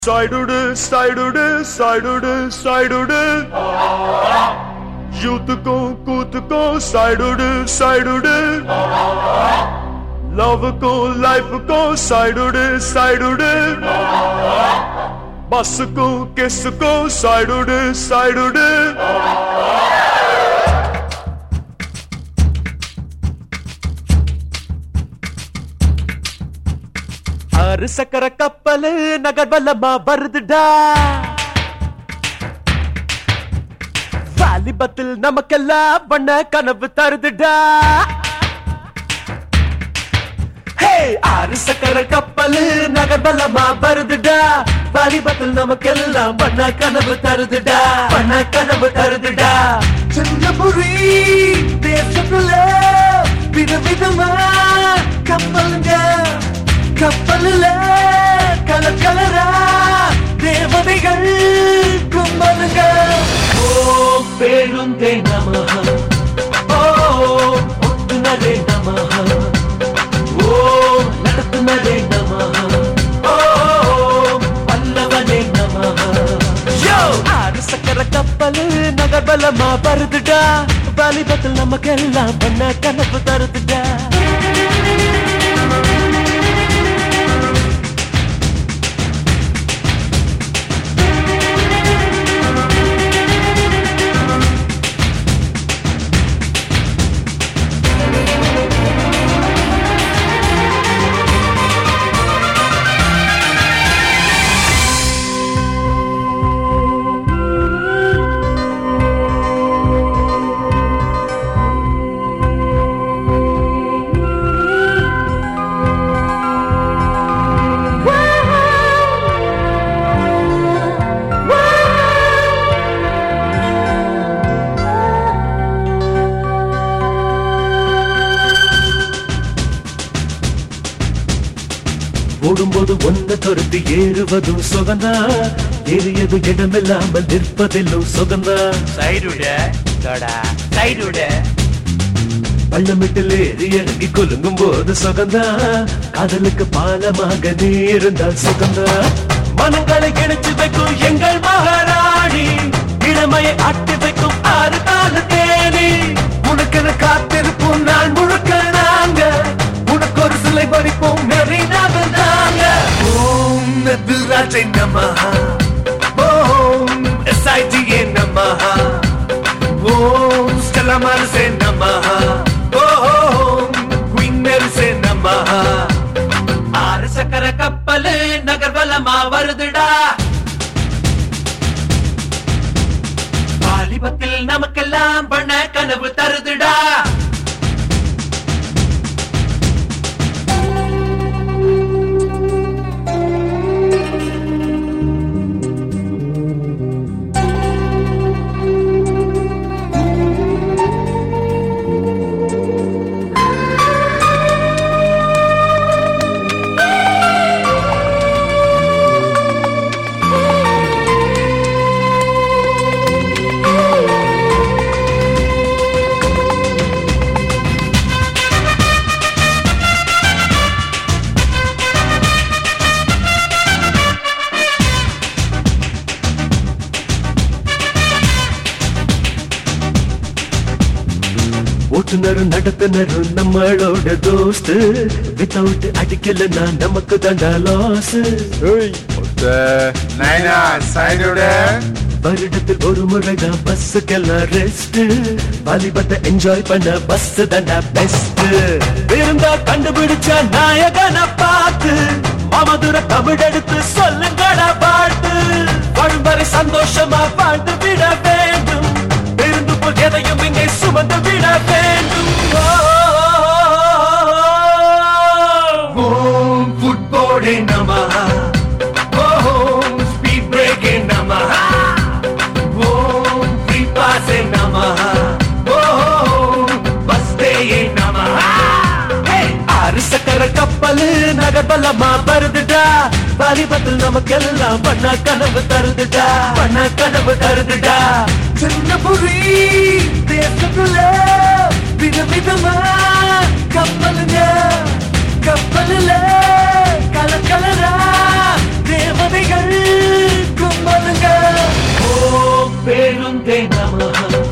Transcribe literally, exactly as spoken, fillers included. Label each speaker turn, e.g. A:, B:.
A: Side-ude, side-ude, side-ude, side-ude. Youth ko, ಕೂತ್ ko, side-ude, side-ude. Love ko, life ko, side-ude, side-ude. Bus ko, kiss ko, side-ude, side-ude. ஆறு சக்கர கப்பல் நகர்வலமா வருதுடா, வாலிபத்தில் நமக்கெல்லாம் வண்ண கனவு தருதுடா. ஆறு சக்கர கப்பல் நகர்வலமா வருதுடா, வாலிபத்தில் நமக்கெல்லாம் வண்ண கனவு தருதுடா, வண்ண கனவு தருதுடா. சின்னபுரி தேசத்துல விதவிதமா கப்பலுங்க, கப்பல்ல கலர் கலரா தேவதைகள் கும்பலுங்க. ஓம் பேருந்தே நமஹ, ஓம் ஒட்டுநரே நமஹ, ஓம் நடத்துனரே நமஹ, ஓம் பல்லவனே நமஹ. ஆறு சக்கர கப்பல் நகர்வலமா வருதுடா, வாலிபத்தில் நமக்கெல்லாம் பண்ண கனவு தருதுடா. ஓடும்போது ஒன்ன துரத்தி ஏறுவதும் சுகந்தா, ஏறியது இடமில்லாமல் நிற்பதிலும் சுகந்தா. சைடுட சைடுட பள்ளமிட்டில் ஏறி இறங்கி கொலுங்கும் போது சுகந்தா, காதலுக்கு பாலமாக நீ இருந்தால் சுகந்தா. மனங்களை இணைச்சு வைக்கும் எங்கள் மகாராணி, இளமையை ஆட்டி வைக்கும் ஆறு கால தேனி. உனக்கென காத்திருப்போம் நான் முழுக்க நாங்க, உனக்கு ஒரு சிலை பறிப்போம் மெரினாவில் தாங்க. ஓம் நபிராஜை நமஹ, ஓம் எஸ்ஐடிஏ நமஹ, ஓம் ஸ்டெல்லா மாரிஸே நமஹ, ஓம் குயின் மேரிஸே நமஹ. ஆறு சக்கர கப்பல் நகர்வலமா வருதுடா, வாலிபத்தில் நமக்கெல்லாம் பண்ண கனவு தருதுடா. ஓட்டுநரும் நடத்துனரும் நம்மளோட தோஸ்து, வித்தவுட் அடிக்கலன்னா நமக்கு தண்டா லாஸ். வருடத்தில் ஒரு முறைதான் பஸ்ஸுக்கெல்லாம் ரெஸ்ட், வாலிபத்தை என்ஜாய் பண்ண பஸ் தண்டா பெஸ்ட். இருந்தா கண்டுபிடிச்சா நாயகனை பார்த்து, மாமதுர தமிழ் எடுத்து சொல்லுங்கடா பாட்டு. வாழும் வரை சந்தோஷமா வாழ்ந்து விட வேண்டும், இருந்து போல் எதையும் இங்கே சுமந்து விட வேண்டும். ஓம் ஃபுட்போர்டே நமஹ, ஓம் ஸ்பீட் பிரேக்கே நமஹ, ஓம் ஃப்ரீ பாஸே நமஹ, ஓம் பஸ் டேயே நமஹ. ஆறு சக்கர கப்பல் நகர்வலமா வருதுடா, வாலிபத்தில் நமக்கெல்லாம் பண்ண கனவு தருதுடா, பண்ண கனவு தருதுடா. சின்னபுரி தேசத்துல விதவிதமா கப்பலுங்க, கப்பல்ல கலர் கலரா தேவதைகள் நமஹ